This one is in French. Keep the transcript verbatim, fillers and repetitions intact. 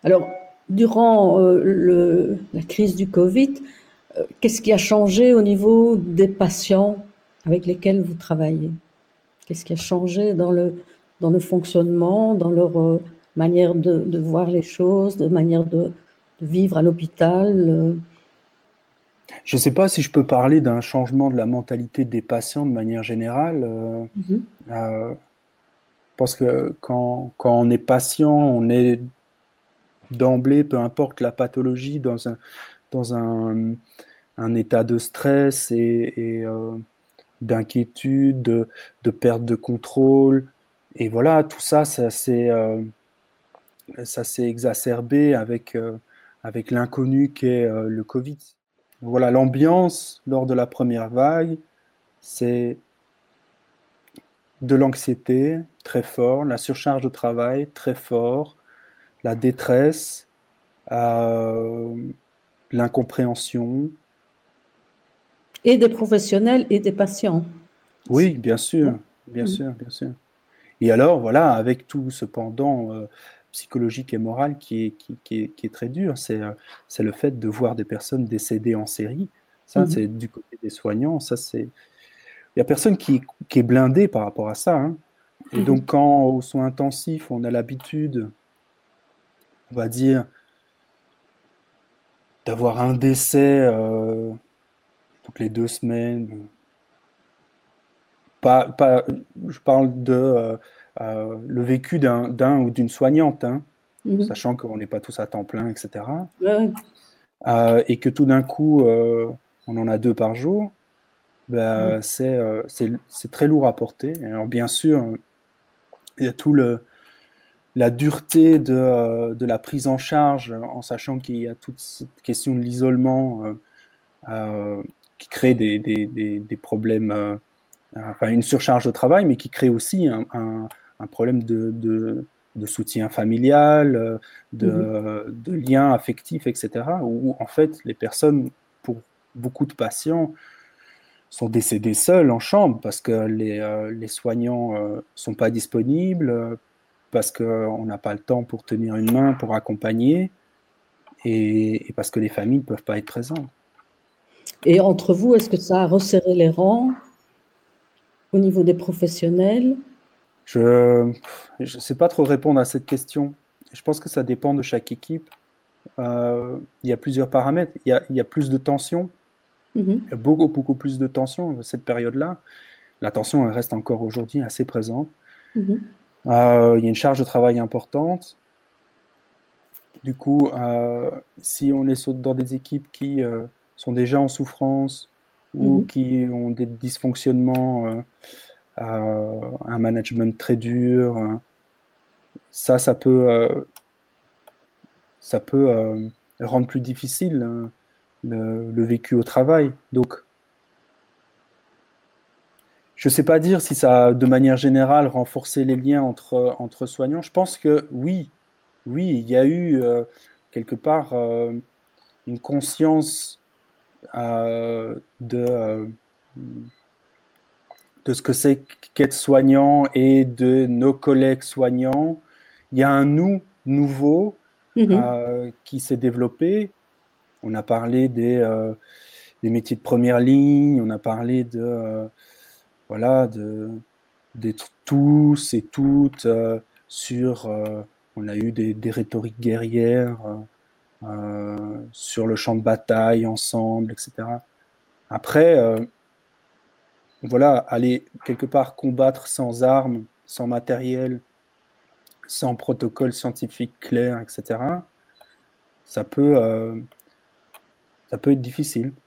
Alors, durant euh, le, la crise du Covid, euh, qu'est-ce qui a changé au niveau des patients avec lesquels vous travaillez? Qu'est-ce qui a changé dans le, dans le fonctionnement, dans leur euh, manière de, de voir les choses, de manière de, de vivre à l'hôpital? euh Je ne sais pas si je peux parler d'un changement de la mentalité des patients de manière générale. Euh, Mhm. euh, parce que quand, quand on est patient, on est d'emblée, peu importe la pathologie, dans un, dans un, un état de stress et, et, euh, d'inquiétude, de, de perte de contrôle. Et voilà, tout ça, ça s'est euh, ça s'est exacerbé avec, euh, avec l'inconnu qu'est euh, le Covid. Voilà, l'ambiance lors de la première vague, c'est de l'anxiété très fort, la surcharge de travail très fort, la détresse, euh, l'incompréhension. Et des professionnels et des patients Oui, aussi. bien sûr, bien sûr, bien sûr. Et alors, voilà, avec tout ce pendant euh, psychologique et moral qui est, qui, qui est, qui est très dur, c'est euh, c'est le fait de voir des personnes décéder en série. Ça, Mhm. c'est du côté des soignants. Ça, c'est... Il n'y a personne qui, qui est blindé par rapport à ça, hein. Et donc, Mhm. quand aux soins intensifs, on a l'habitude, on va dire, d'avoir un décès euh, toutes les deux semaines, pas, pas, je parle de euh, euh, le vécu d'un d'un ou d'une soignante, hein, Mhm. sachant qu'on n'est pas tous à temps plein, et cetera. Ouais, ouais. Euh, et que tout d'un coup, euh, on en a deux par jour, Mhm. ben, c'est euh, c'est c'est très lourd à porter. Alors bien sûr, il y a tout le la dureté de, euh, de la prise en charge, en sachant qu'il y a toute cette question de l'isolement euh, euh, qui crée des, des, des, des problèmes, euh, enfin une surcharge de travail, mais qui crée aussi un, un, un problème de, de, de, soutien familial, euh, Mhm. de, de liens affectifs, et cetera. Où en fait les personnes, pour beaucoup de patients, sont décédés seuls en chambre parce que les, euh, les soignants ne euh, sont pas disponibles, parce qu'on n'a pas le temps pour tenir une main, pour accompagner, et, et parce que les familles ne peuvent pas être présentes. Et entre vous, est-ce que ça a resserré les rangs au niveau des professionnels? Je ne sais pas trop répondre à cette question. Je pense que ça dépend de chaque équipe. Euh, il y a plusieurs paramètres. Il y a, il y a plus de tension, il y Mhm. a beaucoup, beaucoup plus de tension à cette période-là. La tension, elle reste encore aujourd'hui assez présente. Mhm. Euh, il y a une charge de travail importante. Du coup, euh, si on est dans des équipes qui euh, sont déjà en souffrance ou Mhm. qui ont des dysfonctionnements, euh, euh, un management très dur, euh, ça, ça peut, euh, ça peut euh, rendre plus difficile euh, le, le vécu au travail. Donc, je ne sais pas dire si ça a, de manière générale, renforcé les liens entre, entre soignants. Je pense que oui, oui, il y a eu euh, quelque part euh, une conscience euh, de, euh, de ce que c'est qu'être soignant et de nos collègues soignants. Il y a un nous nouveau Mhm. euh, qui s'est développé. On a parlé des, euh, des métiers de première ligne, on a parlé de, euh, voilà, de, d'être tous et toutes euh, sur. Euh, on a eu des, des rhétoriques guerrières euh, euh, sur le champ de bataille ensemble, et cetera. Après, euh, voilà, aller quelque part combattre sans armes, sans matériel, sans protocole scientifique clair, et cetera, ça peut, euh, ça peut être difficile.